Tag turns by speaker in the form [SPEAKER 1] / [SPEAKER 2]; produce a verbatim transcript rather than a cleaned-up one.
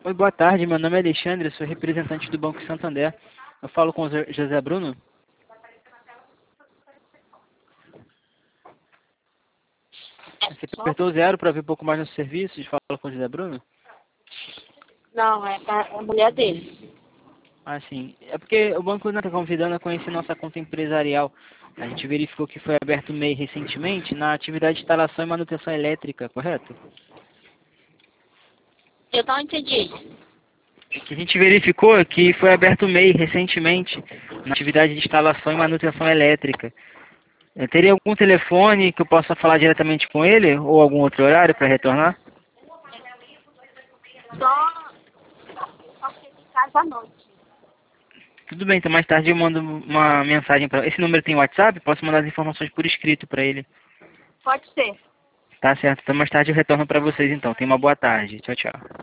[SPEAKER 1] Oi, boa tarde. Meu nome é Alexandre, sou representante do Banco Santander. Eu falo com o Zo- José Bruno. Você apertou zero para ver um pouco mais nos serviços. Fala com o José Bruno?
[SPEAKER 2] Não, é pra- é a mulher dele.
[SPEAKER 1] Ah, sim. É porque o banco está convidando a conhecer nossa conta empresarial. A gente verificou que foi aberto o M E I recentemente na atividade de instalação e manutenção elétrica, correto?
[SPEAKER 2] Eu não entendi.
[SPEAKER 1] Que a gente verificou que foi aberto o M E I recentemente na atividade de instalação e manutenção elétrica. Eh, Teria algum telefone que eu possa falar diretamente com ele ou algum outro horário para retornar?
[SPEAKER 2] Só, só chega em casa à noite.
[SPEAKER 1] Tudo bem, então mais tarde eu mando uma mensagem para. Esse número tem WhatsApp? Posso mandar as informações por escrito para ele.
[SPEAKER 2] Pode ser.
[SPEAKER 1] Tá certo, então mais tarde eu retorno para vocês então. Tenha uma boa tarde. Tchau, tchau.